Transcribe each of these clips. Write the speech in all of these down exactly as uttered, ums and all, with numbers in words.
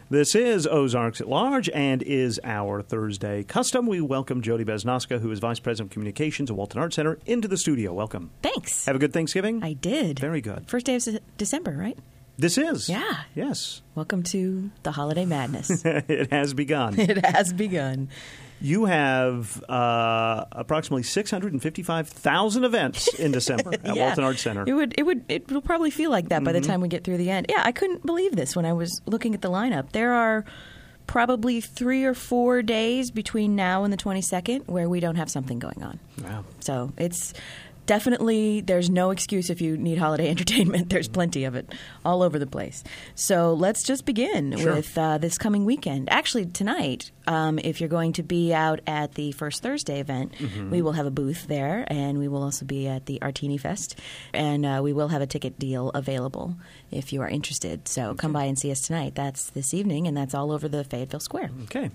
This is Ozarks at Large and is our Thursday custom. We welcome Jody Besnoska, who is Vice President of Communications at Walton Arts Center, into the studio. Welcome. Thanks. Have a good Thanksgiving? I did. Very good. First day of Se- December, right? This is. Yeah. Yes. Welcome to the holiday madness. It has begun. It has begun. You have uh, approximately six hundred fifty-five thousand events in December at Yeah. Walton Arts Center. It would. It would. It will probably feel like that by Mm-hmm. the time we get through the end. Yeah, I couldn't believe this when I was looking at the lineup. There are probably three or four days between now and the twenty-second where we don't have something going on. Wow. So it's definitely, there's no excuse if you need holiday entertainment. There's plenty of it all over the place. So let's just begin Sure. with uh, this coming weekend. Actually, tonight, um, if you're going to be out at the First Thursday event, Mm-hmm. we will have a booth there, and we will also be at the Artini Fest, and uh, we will have a ticket deal available if you are interested. So come by and see us tonight. That's this evening, and that's all over the Fayetteville Square. Okay.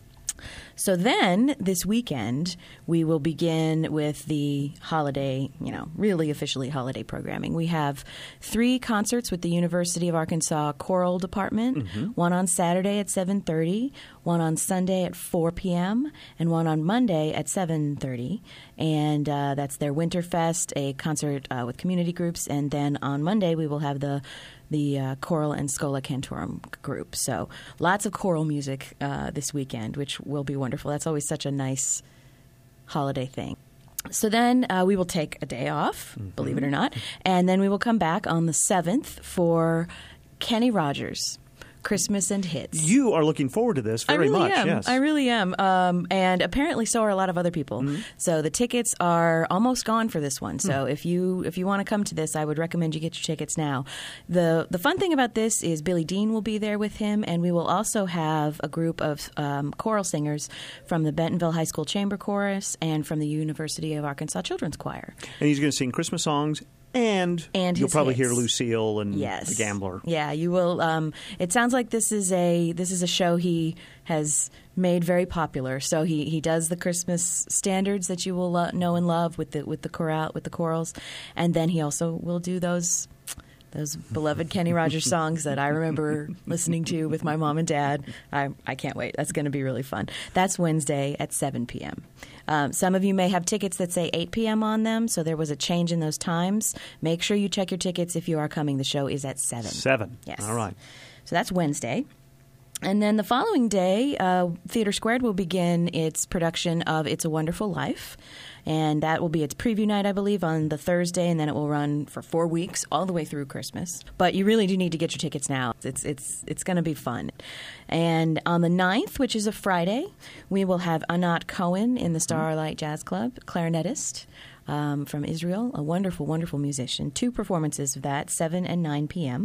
So then, this weekend, we will begin with the holiday, you know, really officially holiday programming. We have three concerts with the University of Arkansas Choral Department, one on Saturday at seven thirty, one on Sunday at four p.m., and one on Monday at seven thirty. And uh, that's their Winterfest, a concert uh, with community groups. And then on Monday, we will have the the uh, choral and Schola Cantorum group. So lots of choral music uh, this weekend, which will be wonderful. That's always such a nice holiday thing. So then uh, we will take a day off, mm-hmm. believe it or not, and then we will come back on the seventh for Kenny Rogers, Christmas and Hits. You are looking forward to this very I really much. am. Yes. I really am. Um, and apparently so are a lot of other people. Mm-hmm. So the tickets are almost gone for this one. So Hmm. if you if you want to come to this, I would recommend you get your tickets now. The the fun thing about this is Billy Dean will be there with him, and we will also have a group of um, choral singers from the Bentonville High School Chamber Chorus and from the University of Arkansas Children's Choir. And he's going to sing Christmas songs. And, And you'll his probably hits. hear Lucille and Yes. The Gambler. Yeah, you will. Um, it sounds like this is a this is a show he has made very popular. So he, he does the Christmas standards that you will lo- know and love with the with the chorale with the chorals, and then he also will do those those beloved Kenny Rogers songs that I remember listening to with my mom and dad. I I can't wait. That's going to be really fun. That's Wednesday at seven p.m. Um, some of you may have tickets that say eight p.m. on them, so there was a change in those times. Make sure you check your tickets if you are coming. The show is at seven. Seven. Yes. All right. So that's Wednesday. And then the following day, uh, Theater Squared will begin its production of It's a Wonderful Life. And that will be its preview night, I believe, on the Thursday, and then it will run for four weeks, all the way through Christmas. But you really do need to get your tickets now. It's it's it's going to be fun. And on the ninth, which is a Friday, we will have Anat Cohen in the Starlight Jazz Club, clarinetist um, from Israel, a wonderful, wonderful musician. Two performances of that, seven and nine p.m.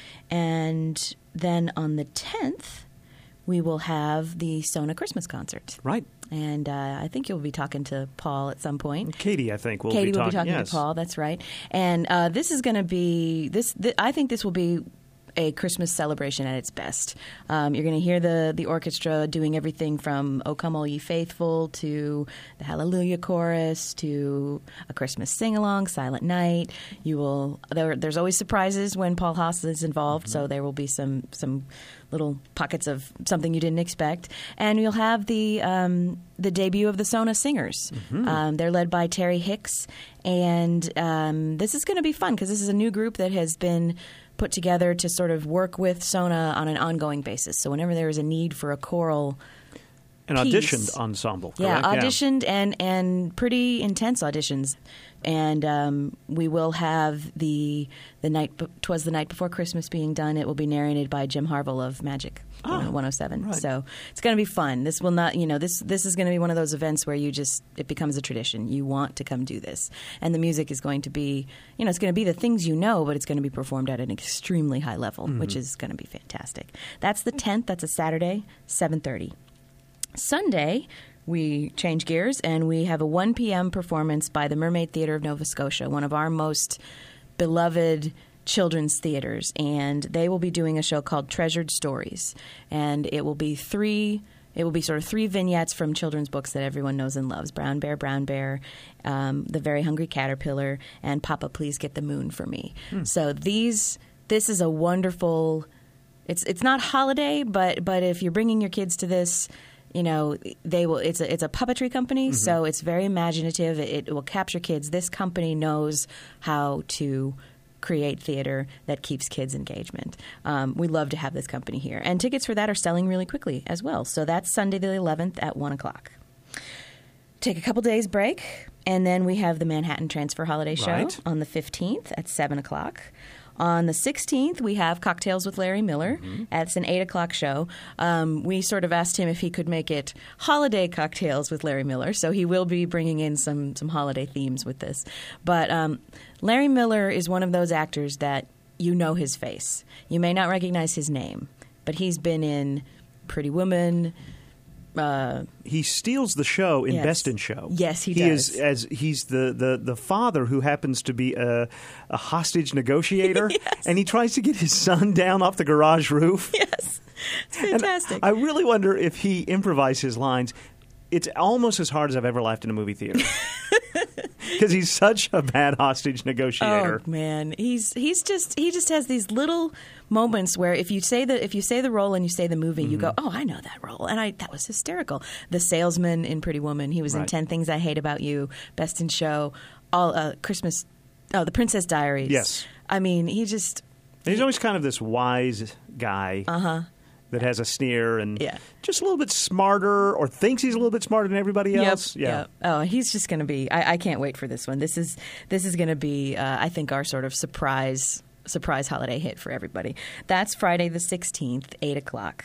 And then on the tenth, we will have the Sona Christmas concert. Right. And uh, I think you'll be talking to Paul at some point. Katie, I think, will Katie be will talking. be talking yes. to Paul. That's right. And uh, this is going to be this. Th- I think this will be a Christmas celebration at its best. Um, you're going to hear the the orchestra doing everything from "O Come All Ye Faithful" to the Hallelujah Chorus to a Christmas sing-along, Silent Night. You will. There, there's always surprises when Paul Haas is involved, Mm-hmm. so there will be some some little pockets of something you didn't expect. And you'll have the um, the debut of the Sona Singers. Mm-hmm. Um, they're led by Terry Hicks, and um, this is going to be fun because this is a new group that has been put together to sort of work with Sona on an ongoing basis. So whenever there is a need for a choral An piece, auditioned ensemble, yeah, correct? auditioned and and pretty intense auditions. And um, we will have the the night. Twas the night before Christmas being done. It will be narrated by Jim Harville of Magic Oh, one oh seven. right. So it's going to be fun. This will not, you know, this this is going to be one of those events where you just it becomes a tradition. You want to come do this, and the music is going to be, you know, it's going to be the things you know, but it's going to be performed at an extremely high level, Mm-hmm. which is going to be fantastic. That's the tenth. That's a Saturday, seven thirty. Sunday, we change gears and we have a one p.m. performance by the Mermaid Theatre of Nova Scotia, one of our most beloved children's theaters. And they will be doing a show called Treasured Stories. And it will be three... It will be sort of three vignettes from children's books that everyone knows and loves. Brown Bear, Brown Bear, um, The Very Hungry Caterpillar, and Papa, Please Get the Moon for Me. Hmm. So these, this is a wonderful... it's it's not holiday, but but if you're bringing your kids to this, you know, they will. It's a it's a puppetry company, mm-hmm. so it's very imaginative. It, it will capture kids. This company knows how to create theater that keeps kids engagement. Um, we love to have this company here, and tickets for that are selling really quickly as well. So that's Sunday the eleventh at one o'clock. Take a couple days break, and then we have the Manhattan Transfer Holiday Show right. on the fifteenth at seven o'clock. On the sixteenth, we have Cocktails with Larry Miller. Mm-hmm. It's an eight o'clock show. Um, we sort of asked him if he could make it holiday cocktails with Larry Miller, so he will be bringing in some some holiday themes with this. But um, Larry Miller is one of those actors that you know his face. You may not recognize his name, but he's been in Pretty Woman. Uh, he steals the show in yes. Best in Show. Yes, he, he does. Is as he's the, the, the father who happens to be a, a hostage negotiator, yes. and he tries to get his son down off the garage roof. Yes, it's fantastic. And I really wonder if he improvised his lines. It's almost as hard as I've ever laughed in a movie theater. Because he's such a bad hostage negotiator. Oh man, he's he's just he just has these little moments where if you say the if you say the role and you say the movie, mm-hmm. you go, oh, I know that role, and I that was hysterical. The salesman in Pretty Woman, he was right. in Ten Things I Hate About You, Best in Show, all uh, Christmas, oh, The Princess Diaries. Yes, I mean he just and he's always kind of this wise guy. Uh huh. That has a sneer and yeah. just a little bit smarter or thinks he's a little bit smarter than everybody else. Yep, yeah. Yep. Oh, he's just going to be. I, I can't wait for this one. This is this is going to be, uh, I think, our sort of surprise surprise holiday hit for everybody. That's Friday the sixteenth, eight o'clock.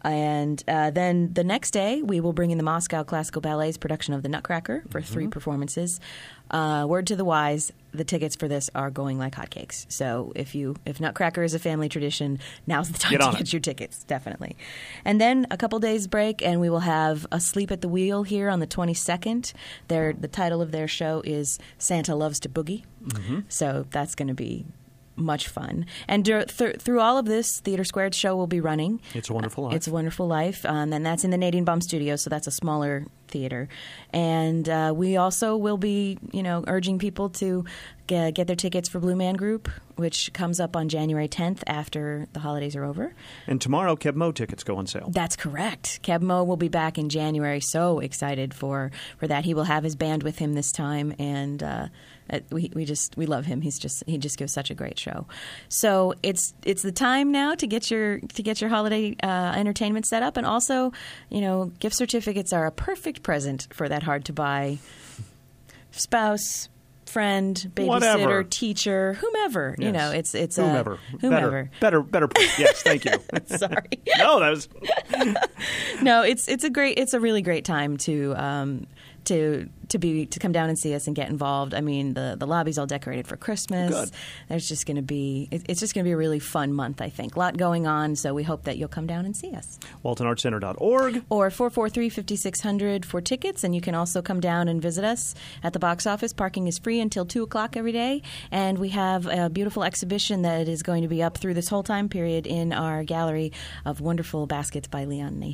And uh, then the next day, we will bring in the Moscow Classical Ballet's production of The Nutcracker for mm-hmm. three performances. Uh, word to the wise, the tickets for this are going like hotcakes. So if you if Nutcracker is a family tradition, now's the time get to get it. your tickets, definitely. And then a couple days break, and we will have Asleep at the Wheel here on the twenty-second. Their, the title of their show is Santa Loves to Boogie. Mm-hmm. So that's going to be much fun. And dur- th- through all of this, Theater Squared's show will be running. It's a Wonderful Life. It's a Wonderful Life. Um, and that's in the Nadine Baum Studio, so that's a smaller theater. And uh, we also will be, you know, urging people to get, get their tickets for Blue Man Group, which comes up on January tenth after the holidays are over. And tomorrow, Keb Mo tickets go on sale. That's correct. Keb Mo will be back in January. So excited for, for that. He will have his band with him this time, and uh, we we just we love him. He's just he just gives such a great show. So it's it's the time now to get your to get your holiday uh, entertainment set up, and also, you know, gift certificates are a perfect present for that hard to buy spouse, friend, babysitter, Whatever. teacher, whomever. Yes. You know, it's it's whomever, uh, whomever. Better, better, better. Yes, thank you. Sorry. No, that was no. It's it's a great. It's a really great time to. Um, To, to be to come down and see us and get involved. I mean, the, the lobby's all decorated for Christmas. Good. There's just going to be it, it's just going to be a really fun month, I think. A lot going on, so we hope that you'll come down and see us. Walton Arts Center dot org or four four three, five six zero zero for tickets, and you can also come down and visit us at the box office. Parking is free until two o'clock every day, and we have a beautiful exhibition that is going to be up through this whole time period in our gallery of wonderful baskets by Leon Nahas.